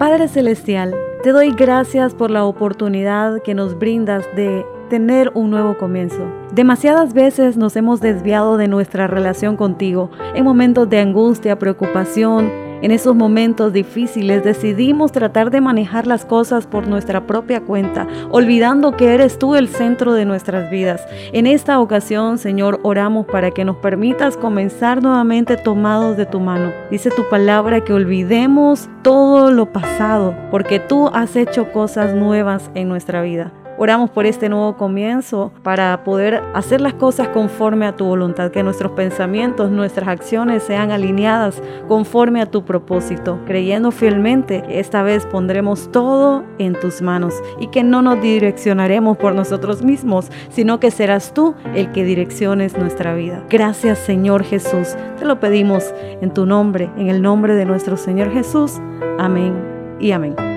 Padre Celestial, te doy gracias por la oportunidad que nos brindas de tener un nuevo comienzo. Demasiadas veces nos hemos desviado de nuestra relación contigo. En momentos de angustia, preocupación, en esos momentos difíciles decidimos tratar de manejar las cosas por nuestra propia cuenta, olvidando que eres tú el centro de nuestras vidas. En esta ocasión, Señor, oramos para que nos permitas comenzar nuevamente tomados de tu mano. Dice tu palabra que olvidemos todo lo pasado, porque tú has hecho cosas nuevas en nuestra vida. Oramos por este nuevo comienzo para poder hacer las cosas conforme a tu voluntad, que nuestros pensamientos, nuestras acciones sean alineadas conforme a tu propósito, creyendo fielmente que esta vez pondremos todo en tus manos y que no nos direccionaremos por nosotros mismos, sino que serás tú el que direcciones nuestra vida. Gracias, Señor Jesús. Te lo pedimos en tu nombre, en el nombre de nuestro Señor Jesús. Amén y amén.